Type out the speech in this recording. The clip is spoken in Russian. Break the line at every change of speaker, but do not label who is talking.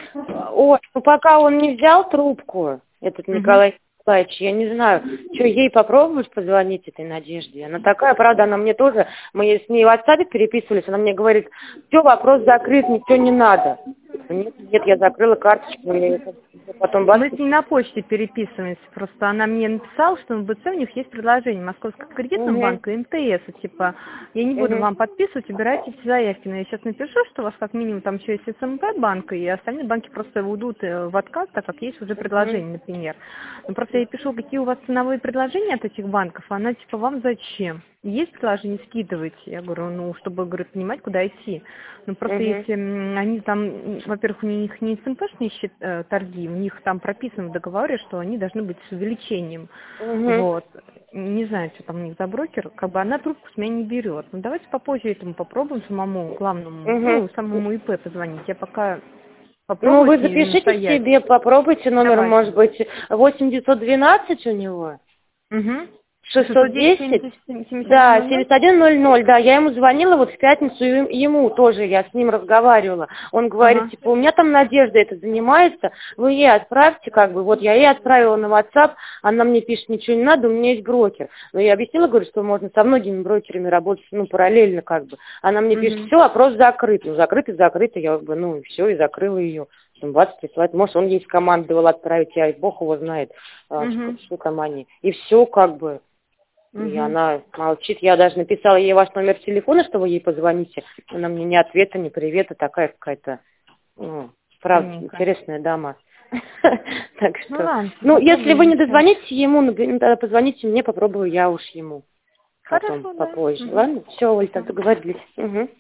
Ой, ну пока он не взял трубку, этот Николай Николаевич, я не знаю, что ей попробуешь позвонить этой Надежде? Она такая, правда, она мне тоже, мы с ней в WhatsApp переписывались, она мне говорит, все, вопрос закрыт, ничего не надо. Нет, я закрыла карточку, я её потом бац.
Мы с ней на почте переписываемся. Просто она мне написала, что в БЦ у них есть предложение Московского кредитного банка и МТС. Типа, я не буду вам подписывать, убирайте все заявки. Но я сейчас напишу, что у вас как минимум там еще есть СМБ банка, и остальные банки просто уйдут в отказ, так как есть уже предложение, например. Ну, просто я ей пишу, какие у вас ценовые предложения от этих банков, а она типа, вам зачем? Есть предложение, скидывайте. Я говорю, ну, чтобы, говорю, понимать, куда идти. Ну, просто если они там, во-первых, у них не СМПшные торги, у них там прописано в договоре, что они должны быть с увеличением. Вот. Не знаю, что там у них за брокер, как бы она трубку с меня не берет. Ну, давайте попозже этому попробуем самому главному, ну, самому ИП позвонить. Я пока попробую.
Ну, вы запишите себе, попробуйте номер, давайте. Может быть, 8912 у него. 610, да, 7100, да, я ему звонила вот в пятницу, ему тоже, я с ним разговаривала. Он говорит, типа, у меня там Надежда это занимается, вы ей отправьте, как бы, вот я ей отправила на WhatsApp, она мне пишет, ничего не надо, у меня есть брокер. Но я объяснила, говорю, что можно со многими брокерами работать, ну, параллельно, как бы. Она мне пишет, все, вопрос закрыт, ну, закрыто, я, как бы, ну, и все, и закрыла ее. 20 присылать. Может, он ей скомандовал отправить, я, бог его знает, что там они. И все, как бы. И она молчит. Я даже написала ей ваш номер телефона, что вы ей позвоните. Она мне ни ответа, ни привета. Такая какая-то, ну, правда, интересная дама. Так что, ну, если вы не дозвоните ему, тогда позвоните мне, попробую я уж ему. Потом, попозже. Ладно? Все, Оль, так договорились.